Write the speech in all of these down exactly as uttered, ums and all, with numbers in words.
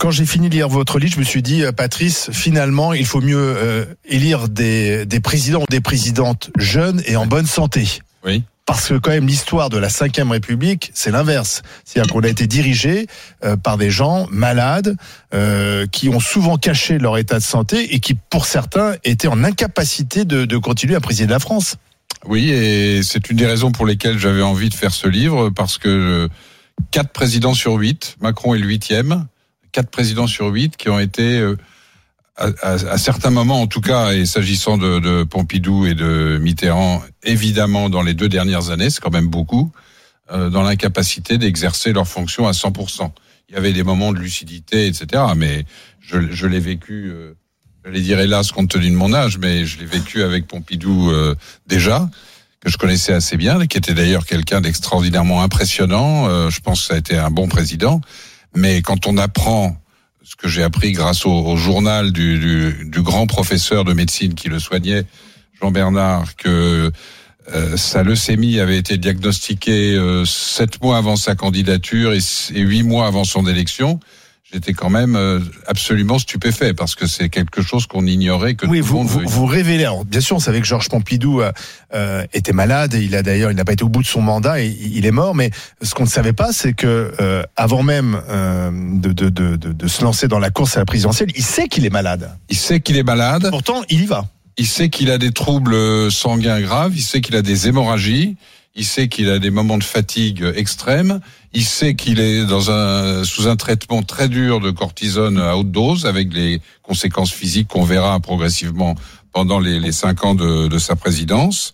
quand j'ai fini de lire votre livre, je me suis dit, Patrice, finalement, il faut mieux euh, élire des, des présidents ou des présidentes jeunes et en bonne santé. Oui. Parce que quand même l'histoire de la cinquième République, c'est l'inverse. C'est-à-dire qu'on a été dirigé euh, par des gens malades, euh, qui ont souvent caché leur état de santé et qui, pour certains, étaient en incapacité de, de continuer à présider la France. Oui, et c'est une des raisons pour lesquelles j'avais envie de faire ce livre, parce que quatre présidents sur huit, Macron est le huitième, quatre présidents sur huit qui ont été... Euh, À, à, à certains moments, en tout cas, et s'agissant de, de Pompidou et de Mitterrand, évidemment, dans les deux dernières années, c'est quand même beaucoup, euh, dans l'incapacité d'exercer leurs fonctions à cent pour cent. Il y avait des moments de lucidité, et cetera, mais je, je l'ai vécu, euh, j'allais dire hélas, compte tenu de mon âge, mais je l'ai vécu avec Pompidou euh, déjà, que je connaissais assez bien, qui était d'ailleurs quelqu'un d'extraordinairement impressionnant. Euh, je pense que ça a été un bon président, mais quand on apprend ce que j'ai appris grâce au, au journal du, du, du grand professeur de médecine qui le soignait, Jean Bernard, que euh, sa leucémie avait été diagnostiquée euh, sept mois avant sa candidature et, et huit mois avant son élection. J'étais quand même euh, absolument stupéfait parce que c'est quelque chose qu'on ignorait que oui, tout vous, le monde vous, veut. vous révélez. Alors, bien sûr, on savait que Georges Pompidou euh, euh, était malade et il a d'ailleurs, il n'a pas été au bout de son mandat et il est mort. Mais ce qu'on ne savait pas, c'est que euh, avant même euh, de, de, de, de, de se lancer dans la course à la présidentielle, il sait qu'il est malade. Il sait qu'il est malade. Pourtant, il y va. Il sait qu'il a des troubles sanguins graves. Il sait qu'il a des hémorragies. Il sait qu'il a des moments de fatigue extrême. Il sait qu'il est dans un, sous un traitement très dur de cortisone à haute dose, avec les conséquences physiques qu'on verra progressivement pendant les, les cinq ans de, de sa présidence.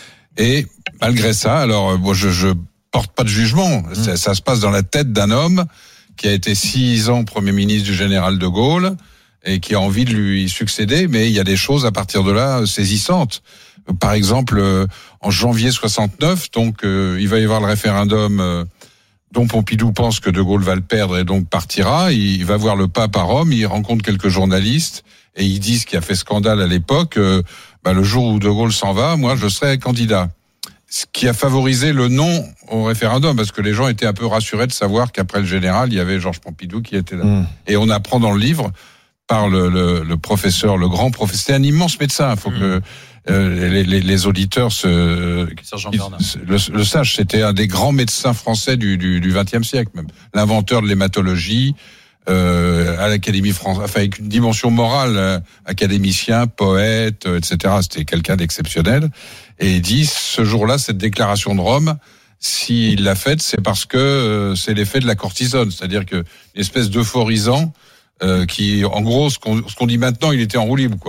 Et malgré ça, alors moi je, je porte pas de jugement. Mmh. Ça, ça se passe dans la tête d'un homme qui a été six ans Premier ministre du général de Gaulle et qui a envie de lui succéder. Mais il y a des choses à partir de là saisissantes. Par exemple, en janvier soixante-neuf, donc euh, il va y avoir le référendum euh, dont Pompidou pense que de Gaulle va le perdre et donc partira. Il, il va voir le pape à Rome, il rencontre quelques journalistes et ils disent qu'il a fait scandale à l'époque. Euh, bah, le jour où de Gaulle s'en va, moi je serai candidat. Ce qui a favorisé le non au référendum, parce que les gens étaient un peu rassurés de savoir qu'après le général, il y avait Georges Pompidou qui était là. Mmh. Et on apprend dans le livre par le, le, le professeur, le grand professeur, c'était un immense médecin. Il faut mmh. que Euh, les, les, les auditeurs se, le, le sachent. C'était un des grands médecins français du, du, du vingtième siècle, même l'inventeur de l'hématologie euh, à l'Académie française, enfin avec une dimension morale, euh, académicien, poète, euh, et cetera. C'était quelqu'un d'exceptionnel. Et il dit ce jour-là, cette déclaration de Rome, s'il l'a faite, c'est parce que euh, c'est l'effet de la cortisone, c'est-à-dire que une espèce d'euphorisant euh, qui, en gros, ce qu'on, ce qu'on dit maintenant, il était en roue libre, quoi.